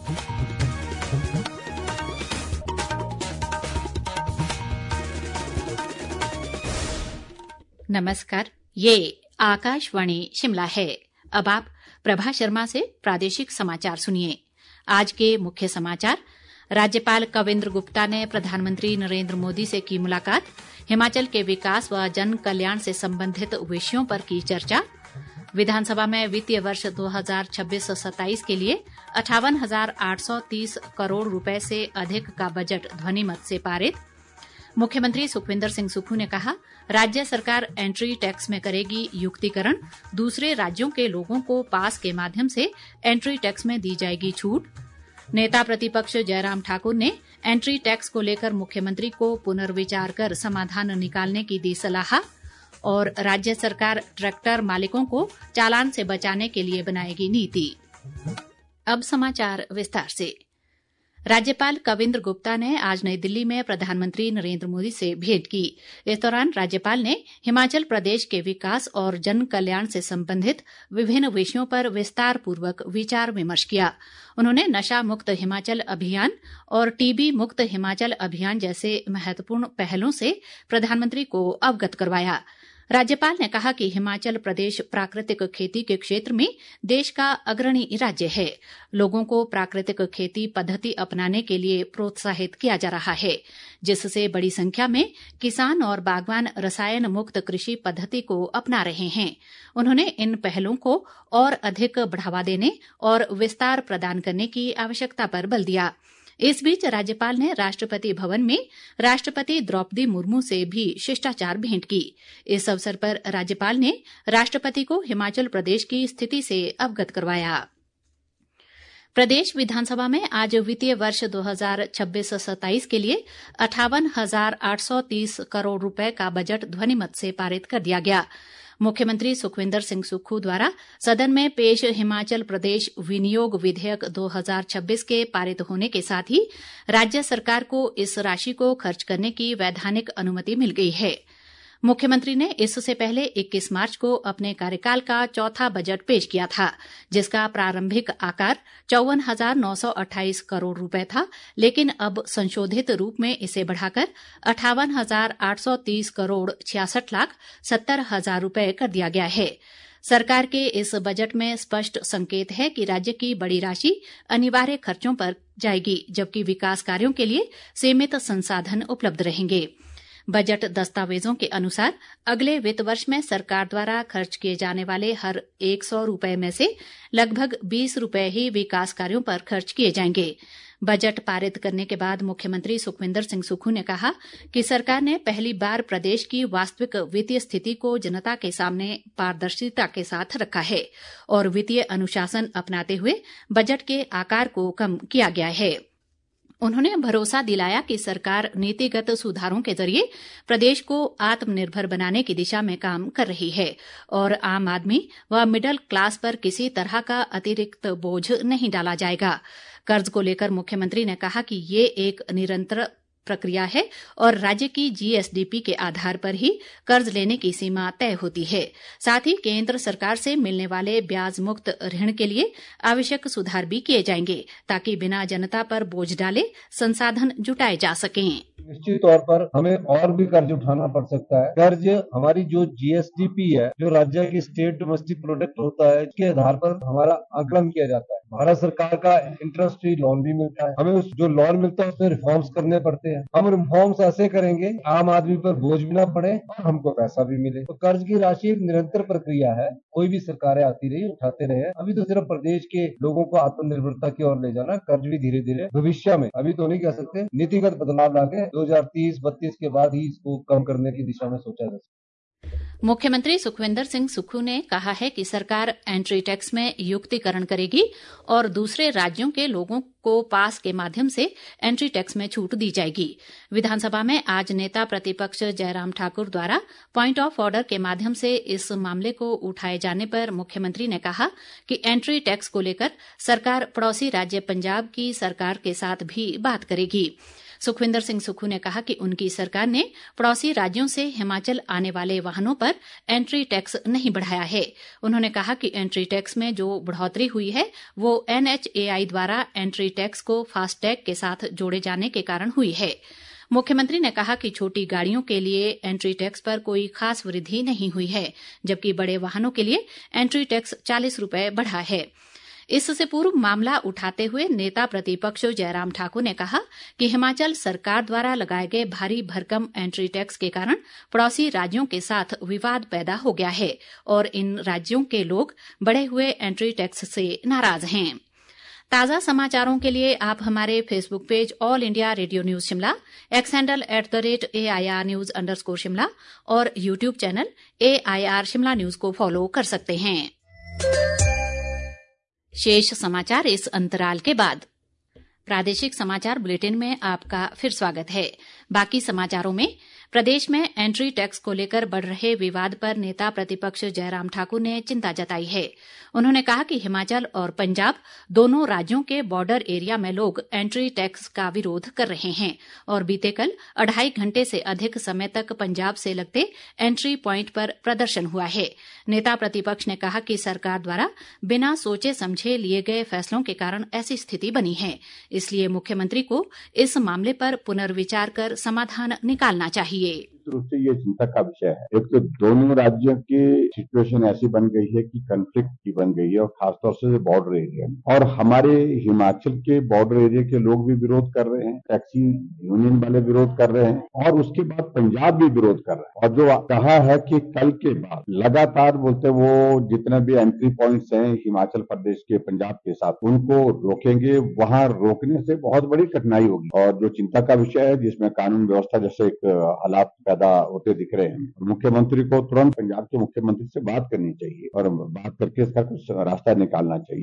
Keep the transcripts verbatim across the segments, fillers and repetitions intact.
नमस्कार, ये आकाशवाणी शिमला है। अब आप प्रभा शर्मा से प्रादेशिक समाचार सुनिए। आज के मुख्य समाचार। राज्यपाल कविंद्र गुप्ता ने प्रधानमंत्री नरेंद्र मोदी से की मुलाकात। हिमाचल के विकास व जन कल्याण से संबंधित विषयों पर की चर्चा। विधानसभा में वित्तीय वर्ष दो हज़ार छब्बीस सत्ताईस के लिए अट्ठावन हजार आठ सौ तीस करोड़ रुपए से अधिक का बजट ध्वनिमत से पारित। मुख्यमंत्री सुखविंदर सिंह सुक्खू ने कहा, राज्य सरकार एंट्री टैक्स में करेगी युक्तिकरण। दूसरे राज्यों के लोगों को पास के माध्यम से एंट्री टैक्स में दी जाएगी छूट। नेता प्रतिपक्ष जयराम ठाकुर ने एंट्री टैक्स को लेकर मुख्यमंत्री को पुनर्विचार कर समाधान निकालने की दी सलाह। और राज्य सरकार ट्रैक्टर मालिकों को चालान से बचाने के लिए बनाएगी नीति। अब समाचार विस्तार से। राज्यपाल कविंद्र गुप्ता ने आज नई दिल्ली में प्रधानमंत्री नरेंद्र मोदी से भेंट की। इस दौरान राज्यपाल ने हिमाचल प्रदेश के विकास और जन कल्याण से संबंधित विभिन्न विषयों पर विस्तार पूर्वक विचार विमर्श किया। उन्होंने नशा मुक्त हिमाचल अभियान और टीबी मुक्त हिमाचल अभियान जैसे महत्वपूर्ण पहलों से प्रधानमंत्री को अवगत करवाया। राज्यपाल ने कहा कि हिमाचल प्रदेश प्राकृतिक खेती के क्षेत्र में देश का अग्रणी राज्य है। लोगों को प्राकृतिक खेती पद्धति अपनाने के लिए प्रोत्साहित किया जा रहा है, जिससे बड़ी संख्या में किसान और बागवान रसायन मुक्त कृषि पद्धति को अपना रहे हैं। उन्होंने इन पहलों को और अधिक बढ़ावा देने और विस्तार प्रदान करने की आवश्यकता पर बल दिया। इस बीच राज्यपाल ने राष्ट्रपति भवन में राष्ट्रपति द्रौपदी मुर्मू से भी शिष्टाचार भेंट की। इस अवसर पर राज्यपाल ने राष्ट्रपति को हिमाचल प्रदेश की स्थिति से अवगत करवाया। प्रदेश विधानसभा में आज वित्तीय वर्ष दो हज़ार छब्बीस सत्ताईस के लिए अट्ठावन हजार आठ सौ तीस करोड़ रुपए का बजट ध्वनिमत से पारित कर दिया गया। मुख्यमंत्री सुखविंदर सिंह सुक्खू द्वारा सदन में पेश हिमाचल प्रदेश विनियोग विधेयक दो हज़ार छब्बीस के पारित होने के साथ ही राज्य सरकार को इस राशि को खर्च करने की वैधानिक अनुमति मिल गई है। मुख्यमंत्री ने इससे पहले इक्कीस मार्च को अपने कार्यकाल का चौथा बजट पेश किया था, जिसका प्रारंभिक आकार चौवन हजार नौ सौ अट्ठाईस करोड़ रुपए था, लेकिन अब संशोधित रूप में इसे बढ़ाकर अट्ठावन हजार आठ सौ तीस करोड़ छियासठ लाख सत्तर हजार रुपए कर दिया गया है। सरकार के इस बजट में स्पष्ट संकेत है कि राज्य की बड़ी राशि अनिवार्य खर्चों पर जाएगी, जबकि विकास कार्यों के लिए सीमित संसाधन उपलब्ध रहेंगे। बजट दस्तावेजों के अनुसार अगले वित्त वर्ष में सरकार द्वारा खर्च किए जाने वाले हर एक सौ रुपए में से लगभग बीस रुपए ही विकास कार्यों पर खर्च किए जाएंगे। बजट पारित करने के बाद मुख्यमंत्री सुखविंदर सिंह सुक्खू ने कहा कि सरकार ने पहली बार प्रदेश की वास्तविक वित्तीय स्थिति को जनता के सामने पारदर्शिता के साथ रखा है और वित्तीय अनुशासन अपनाते हुए बजट के आकार को कम किया गया है। उन्होंने भरोसा दिलाया कि सरकार नीतिगत सुधारों के जरिए प्रदेश को आत्मनिर्भर बनाने की दिशा में काम कर रही है और आम आदमी व मिडिल क्लास पर किसी तरह का अतिरिक्त बोझ नहीं डाला जाएगा। कर्ज को लेकर मुख्यमंत्री ने कहा कि ये एक निरंतर प्रक्रिया है और राज्य की जीएसडीपी के आधार पर ही कर्ज लेने की सीमा तय होती है। साथ ही केंद्र सरकार से मिलने वाले ब्याज मुक्त ऋण के लिए आवश्यक सुधार भी किए जाएंगे, ताकि बिना जनता पर बोझ डाले संसाधन जुटाए जा सकें। निश्चित तौर पर हमें और भी कर्ज उठाना पड़ सकता है। कर्ज हमारी जो जीएसडीपी है, जो राज्य की स्टेट डोमेस्टिक प्रोडक्ट होता है, इसके आधार पर हमारा आकलन किया जाता है। भारत सरकार का इंटरेस्ट फ्री लोन भी मिलता है। हमें उस जो लोन मिलता है उसमें रिफॉर्म्स करने पड़ते हैं। हम रिफॉर्म्स ऐसे करेंगे आम आदमी पर बोझ भी ना पड़े और हमको पैसा भी मिले। तो कर्ज की राशि एक निरंतर प्रक्रिया है, कोई भी सरकारें आती रही उठाते रहे। अभी तो सिर्फ प्रदेश के लोगों को आत्मनिर्भरता की ओर ले जाना, कर्ज भी धीरे धीरे भविष्य में, अभी तो नहीं कह सकते, नीतिगत बदलाव लाके दो हजार तीस बत्तीस के बाद ही इसको कम करने की दिशा में सोचा जा सकता है। मुख्यमंत्री सुखविंदर सिंह सुक्खू ने कहा है कि सरकार एंट्री टैक्स में युक्तिकरण करेगी और दूसरे राज्यों के लोगों को पास के माध्यम से एंट्री टैक्स में छूट दी जाएगी। विधानसभा में आज नेता प्रतिपक्ष जयराम ठाकुर द्वारा पॉइंट ऑफ ऑर्डर के माध्यम से इस मामले को उठाए जाने पर मुख्यमंत्री ने कहा कि एंट्री टैक्स को लेकर सरकार पड़ोसी राज्य पंजाब की सरकार के साथ भी बात करेगी। सुखविंदर सिंह सुक्खू ने कहा कि उनकी सरकार ने पड़ोसी राज्यों से हिमाचल आने वाले वाहनों पर एंट्री टैक्स नहीं बढ़ाया है। उन्होंने कहा कि एंट्री टैक्स में जो बढ़ोतरी हुई है वो एनएचएआई द्वारा एंट्री टैक्स को फास्टैग के साथ जोड़े जाने के कारण हुई है। मुख्यमंत्री ने कहा कि छोटी गाड़ियों के लिए एंट्री टैक्स पर कोई खास वृद्धि नहीं हुई है, जबकि बड़े वाहनों के लिए एंट्री टैक्स चालीस रुपए बढ़ा है। इससे पूर्व मामला उठाते हुए नेता प्रतिपक्ष जयराम ठाकुर ने कहा कि हिमाचल सरकार द्वारा लगाए गए भारी भरकम एंट्री टैक्स के कारण पड़ोसी राज्यों के साथ विवाद पैदा हो गया है और इन राज्यों के लोग बढ़े हुए एंट्री टैक्स से नाराज हैं। ताज़ा समाचारों के लिए आप हमारे Facebook page all India radio news Shimla, X handle at the rate A I R news underscore Shimla और YouTube channel A I R Shimla news को फॉलो कर सकते हैं। शेष समाचार इस अंतराल के बाद। प्रादेशिक समाचार बुलेटिन में आपका फिर स्वागत है। बाकी समाचारों में प्रदेश में एंट्री टैक्स को लेकर बढ़ रहे विवाद पर नेता प्रतिपक्ष जयराम ठाकुर ने चिंता जताई है। उन्होंने कहा कि हिमाचल और पंजाब दोनों राज्यों के बॉर्डर एरिया में लोग एंट्री टैक्स का विरोध कर रहे हैं और बीते कल अढ़ाई घंटे से अधिक समय तक पंजाब से लगते एंट्री प्वाइंट पर प्रदर्शन हुआ है। नेता प्रतिपक्ष ने कहा कि सरकार द्वारा बिना सोचे समझे लिए गए फैसलों के कारण ऐसी स्थिति बनी है, इसलिए मुख्यमंत्री को इस मामले पर पुनर्विचार कर समाधान निकालना चाहिए। रूप से ये चिंता का विषय है। एक तो दोनों राज्यों की सिचुएशन ऐसी बन गई है कि कन्फ्लिक्ट की बन गई है और खासतौर से बॉर्डर एरिया में, और हमारे हिमाचल के बॉर्डर एरिया के लोग भी विरोध कर रहे हैं, टैक्सी यूनियन वाले विरोध कर रहे हैं और उसके बाद पंजाब भी विरोध कर रहा है। और जो कहा है कि कल के बाद लगातार बोलते वो जितने भी एंट्री पॉइंट्स हैं हिमाचल प्रदेश के पंजाब के साथ उनको रोकेंगे, वहां रोकने से बहुत बड़ी कठिनाई होगी और जो चिंता का विषय है जिसमें कानून व्यवस्था जैसे एक हालात पैदा होते दिख रहे हैं। मुख्यमंत्री को तुरंत पंजाब के मुख्यमंत्री से बात करनी चाहिए और बात करके इसका कुछ रास्ता निकालना चाहिए।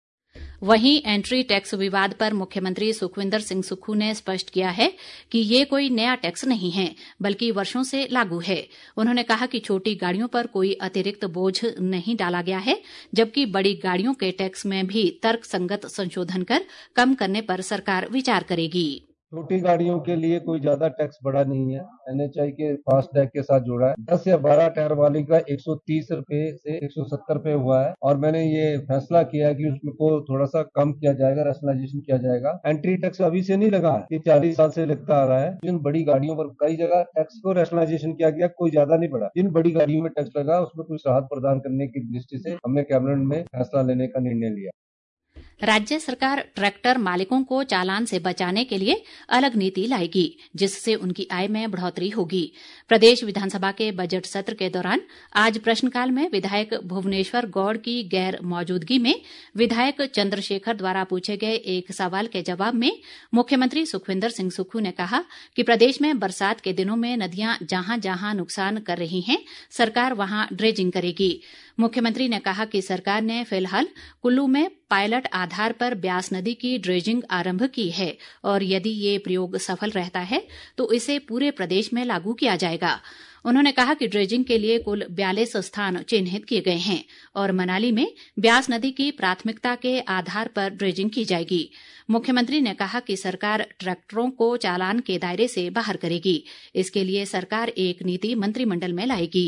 वहीं एंट्री टैक्स विवाद पर मुख्यमंत्री सुखविंदर सिंह सुक्खू ने स्पष्ट किया है कि ये कोई नया टैक्स नहीं है, बल्कि वर्षों से लागू है। उन्होंने कहा कि छोटी गाड़ियों पर कोई अतिरिक्त बोझ नहीं डाला गया है, जबकि बड़ी गाड़ियों के टैक्स में भी तर्कसंगत संशोधन कर कम करने पर सरकार विचार करेगी। छोटी गाड़ियों के लिए कोई ज्यादा टैक्स बढ़ा नहीं है, एनएचआई के फास्टैग के साथ जोड़ा है। दस या बारह टायर वाली का एक सौ तीस रुपए से एक सौ सत्तर रुपए हुआ है और मैंने ये फैसला किया है कि उसमें को थोड़ा सा कम किया जाएगा, रैशनलाइजेशन किया जाएगा। एंट्री टैक्स अभी से नहीं लगा है, ये चालीस साल से लगता आ रहा है। जिन बड़ी गाड़ियों पर कई जगह टैक्स को रैशनलाइजेशन किया गया, कोई ज्यादा नहीं बढ़ा। जिन बड़ी गाड़ियों में टैक्स लगा उसमें कुछ राहत प्रदान करने की दृष्टि से हमने कैबिनेट में फैसला लेने का निर्णय लिया। राज्य सरकार ट्रैक्टर मालिकों को चालान से बचाने के लिए अलग नीति लाएगी, जिससे उनकी आय में बढ़ोतरी होगी। प्रदेश विधानसभा के बजट सत्र के दौरान आज प्रश्नकाल में विधायक भुवनेश्वर गौड़ की गैर मौजूदगी में विधायक चंद्रशेखर द्वारा पूछे गए एक सवाल के जवाब में मुख्यमंत्री सुखविंदर सिंह सुक्खू ने कहा कि प्रदेश में बरसात के दिनों में नदियां जहां जहां नुकसान कर रही हैं, सरकार वहां ड्रेजिंग करेगी। मुख्यमंत्री ने कहा कि सरकार ने फिलहाल कुल्लू में पायलट आधार पर ब्यास नदी की ड्रेजिंग आरंभ की है और यदि ये प्रयोग सफल रहता है तो इसे पूरे प्रदेश में लागू किया जाएगा। उन्होंने कहा कि ड्रेजिंग के लिए कुल बयालीस स्थान चिन्हित किए गए हैं और मनाली में ब्यास नदी की प्राथमिकता के आधार पर ड्रेजिंग की जाएगी। मुख्यमंत्री ने कहा कि सरकार ट्रैक्टरों को चालान के दायरे से बाहर करेगी। इसके लिए सरकार एक नीति मंत्रिमंडल में लाएगी।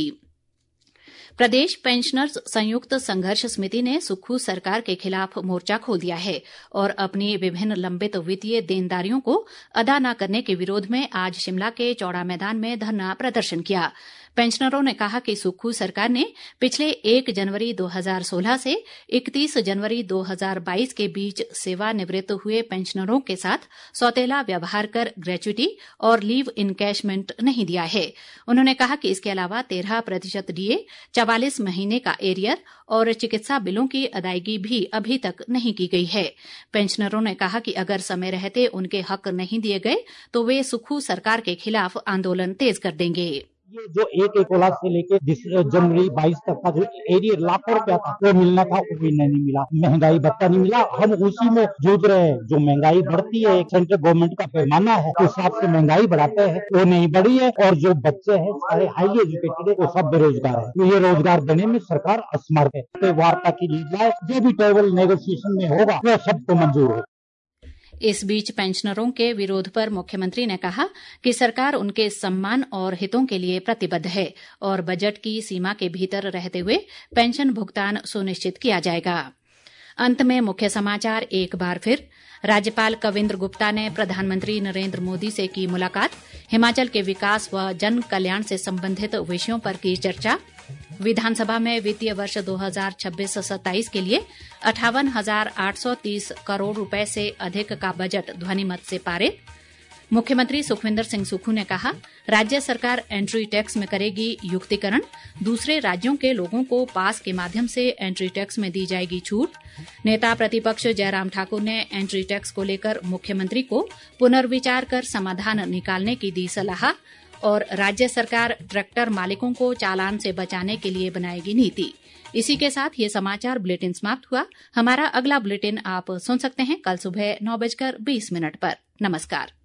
प्रदेश पेंशनर्स संयुक्त संघर्ष समिति ने सुक्खू सरकार के खिलाफ मोर्चा खोल दिया है और अपनी विभिन्न लंबित वित्तीय देनदारियों को अदा न करने के विरोध में आज शिमला के चौड़ा मैदान में धरना प्रदर्शन किया। पेंशनरों ने कहा कि सुक्खू सरकार ने पिछले एक जनवरी दो हज़ार सोलह से इकतीस जनवरी दो हज़ार बाईस के बीच सेवानिवृत्त हुए पेंशनरों के साथ सौतेला व्यवहार कर ग्रेच्युटी और लीव इनकैशमेंट नहीं दिया है। उन्होंने कहा कि इसके अलावा तेरह प्रतिशत डीए, चवालीस महीने का एरियर और चिकित्सा बिलों की अदायगी भी अभी तक नहीं की गई है। पेंशनरों ने कहा कि अगर समय रहते उनके हक नहीं दिए गए तो वे सुक्खू सरकार के खिलाफ आंदोलन तेज कर देंगे। ये जो एक एक लाख से लेके जनवरी बाईस तक का जो एरियर लाखों रुपया था वो मिलना था, वो भी नहीं मिला। महंगाई भत्ता नहीं मिला, हम उसी में जूझ रहे हैं। जो महंगाई बढ़ती है, सेंट्रल गवर्नमेंट का पैमाना है, उस हिसाब से महंगाई बढ़ाते हैं, वो नहीं बढ़ी है। और जो बच्चे हैं सारे हाईली एजुकेटेड है, वो सब बेरोजगार है। तो ये रोजगार देने में सरकार असमर्थ है। तो वार्ता की लीजिए, जो भी टेबल नेगोशिएशन में होगा वो सबको मंजूर हो। इस बीच पेंशनरों के विरोध पर मुख्यमंत्री ने कहा कि सरकार उनके सम्मान और हितों के लिए प्रतिबद्ध है और बजट की सीमा के भीतर रहते हुए पेंशन भुगतान सुनिश्चित किया जाएगा। अंत में मुख्य समाचार एक बार फिर। राज्यपाल कविंद्र गुप्ता ने प्रधानमंत्री नरेंद्र मोदी से की मुलाकात, हिमाचल के विकास व जन कल्याण से संबंधित विषयों पर की चर्चा। विधानसभा में वित्तीय वर्ष दो हज़ार छब्बीस सत्ताईस के लिए अट्ठावन हजार आठ सौ तीस करोड़ रुपए से अधिक का बजट ध्वनिमत से पारित। मुख्यमंत्री सुखविंदर सिंह सुक्खू ने कहा, राज्य सरकार एंट्री टैक्स में करेगी युक्तिकरण, दूसरे राज्यों के लोगों को पास के माध्यम से एंट्री टैक्स में दी जाएगी छूट। नेता प्रतिपक्ष जयराम ठाकुर ने एंट्री टैक्स को लेकर मुख्यमंत्री को पुनर्विचार कर समाधान निकालने की दी सलाह। और राज्य सरकार ट्रैक्टर मालिकों को चालान से बचाने के लिए बनाएगी नीति। इसी के साथ ये समाचार बुलेटिन समाप्त हुआ। हमारा अगला बुलेटिन आप सुन सकते हैं कल सुबह नौ बजकर बीस मिनट पर। नमस्कार।